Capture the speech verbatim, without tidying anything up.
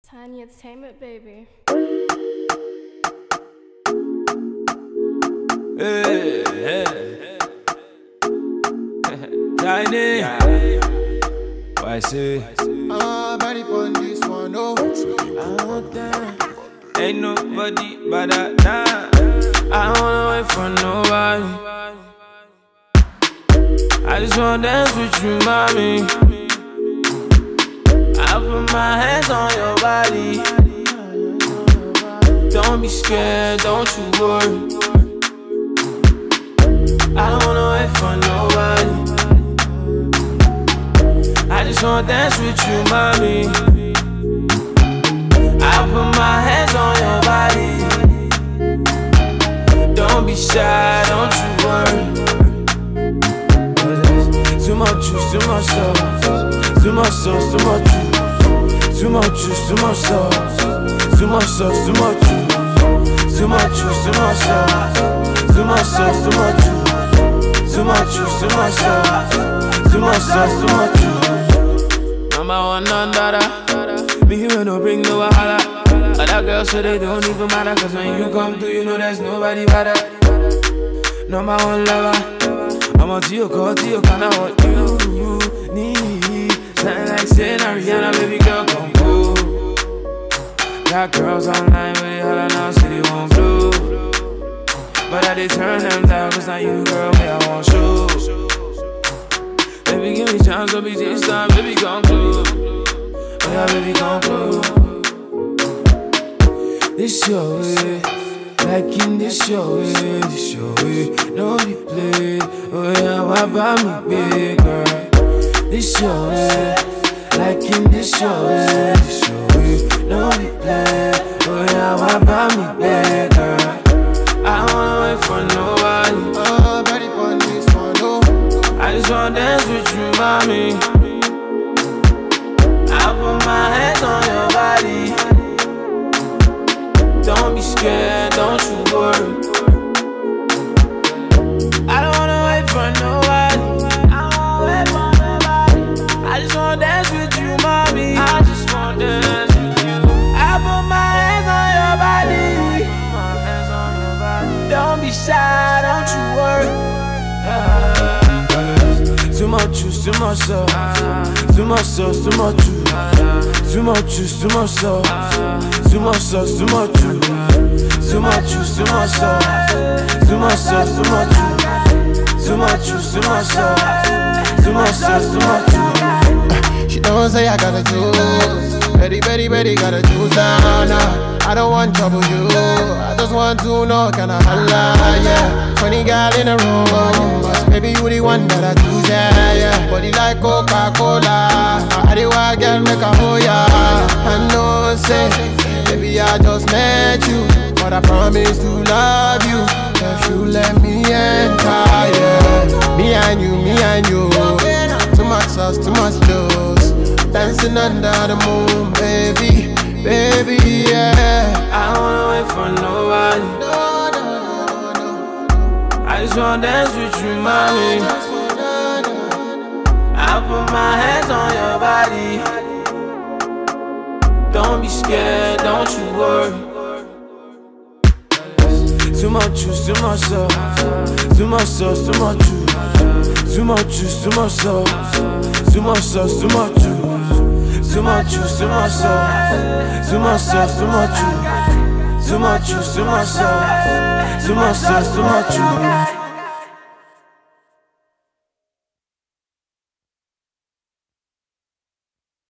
Tiny Entertainment, baby. Hey, hey. Tiny. Why say? Ah, body on this one, oh. Oh, damn. Ain't nobody but that. Nah. I don't wanna wait for nobody. I just wanna dance with you, mommy. I put my hands on your body. Don't be scared, don't you worry. I don't wanna wait for nobody. I just wanna dance with you, mommy. I put my hands on your body. Don't be shy, don't you worry. Too much juice, too much sauce. Too much sauce, too much juice. Too much juice, too much sauce. Too much sauce, too much juice. Too much juice, too much sauce. Too much sauce, too much juice. Too much juice, too much sauce. Too much sauce, too much juice. Number one, none dada. Me here no bring no wahala. Other girls so they don't even matter. Cause when you come through, you know there's nobody better. Number one lover. I'm on to your call, to your kind of what you need. Something like saying Ariana, baby girl, come go. Got girls online with it, holla now, say they won't blow. But I did turn them down, cause now you, girl, me, I won't show. Baby, give me chance, don't be this time, baby, come close. Oh yeah, baby, come close. This your way. Like in this your way, this your way, no be play. Oh yeah, why buy me big girl? This your way, like in this your way, this your way, no be play. Oh yeah, why buy me big girl? I don't wanna wait for nobody. Ah, body on this one, oh. I just wanna dance with you, mommy. I put my hands on your body. Don't be scared, don't you worry. I don't wanna wait for nobody. I don't wanna wait for nobody. I just wanna dance with you, mommy. I just wanna dance with you. I put my hands on your body. My hands on your body. Don't be shy, don't you worry. Uh, too much juice, too much sauce. Too much sauce, too much juice. Too much juice, too much sauce. Too much sauce, too much juice. Too much juice, too much sauce. Too much sauce, too much juice. Too much juice, too much sauce. Too much sauce, too much juice. She don't say I gotta choose. Betty, Betty, Betty, gotta choose now, nah. I don't want trouble, you. I just want to know, can I holla, yeah. Twenty gal in a room, but maybe you the one that I choose, yeah, yeah. Body like Coca-Cola. I do I get make a hoe, yeah. I know, say, baby, I just met you, but I promise to love you if you let me enter, yeah. Me and you, me and you. Too much sauce, too much juice. Dancing under the moon, baby, baby, yeah. I don't wanna wait for nobody. No, no, no, no. I just wanna dance with you, mommy. I put my hands on your body. Don't be scared, don't you worry. Too much juice, too much sauce. Too much sauce, too much juice. Too much juice, too much sauce. Too much sauce, too much juice. Too much juice, too much sauce. Too much sauce, too much juice. Too much juice, too much sauce. Too much sauce, too much juice.